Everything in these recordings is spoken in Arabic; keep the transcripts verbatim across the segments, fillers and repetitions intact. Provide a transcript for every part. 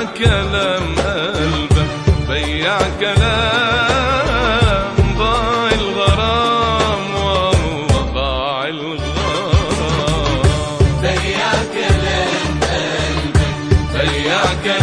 كلام قلبك، بيع كلام ضاع الغرام والله ضاع الغرام. بيع كلام قلبك، بيع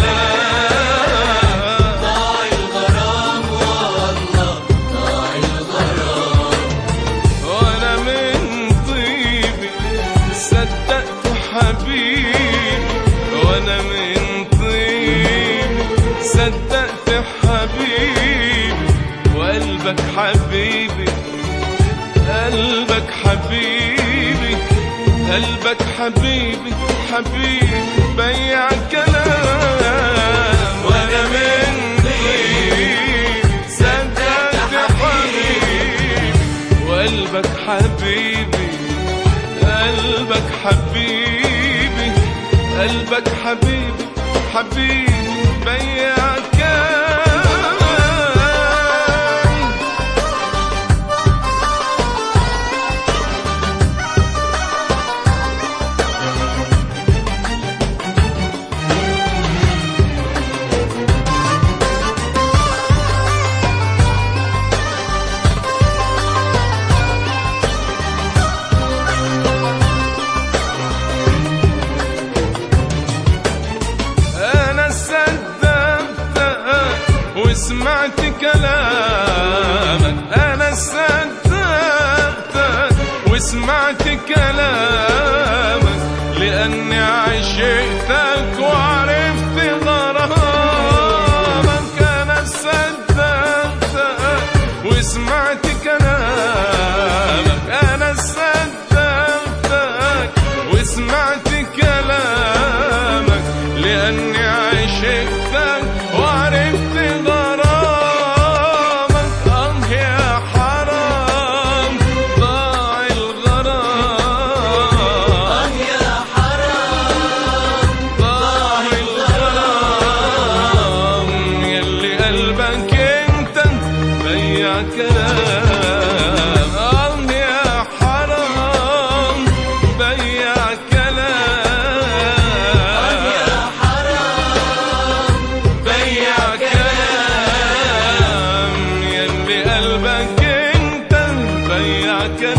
كلام ضاع الغرام والله ضاع الغرام. وانا من طيبي صدقت حبيبي، وانا من طيبي صدقت حبيبي، وقلبك حبيبي قلبك حبيبي قلبك حبيبي حبيبي بيع كلام. وانا من طيبي صدقت حبيبي، وقلبك حبيبي قلبك حبيبي قلبك حبيبي حبيبي بيع كلام. وسمعت كلامك، أنا صدقتك وسمعت كلامك، لأني عشقتك وعرفت غرامك. أنا صدقتك وسمعت كلامك، أنا صدقتك وسمعت كلامك، لأني عشقتك وعرفت غرامك. كلام آه يا حرام بيع كلام، آه يا حرام بيع كلام، يلي قلبك انت بيع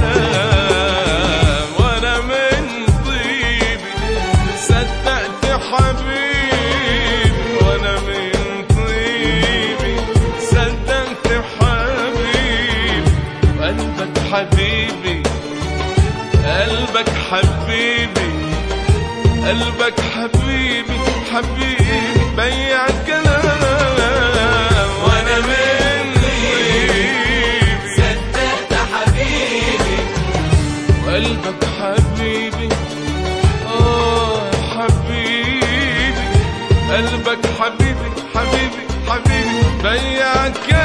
كلام. وانا من طيبي صدقت حبيبي، وانا من طيبي صدقت حبيبي، قلبك حبيبي قلبك حبيبي قلبك حبيبي حبيبي بيع كلام. وانا من طيبي صدقت حبيبي، وقلبك حبيبي اه حبيبي قلبك حبيبي حبيبي حبيبي بيع كلام.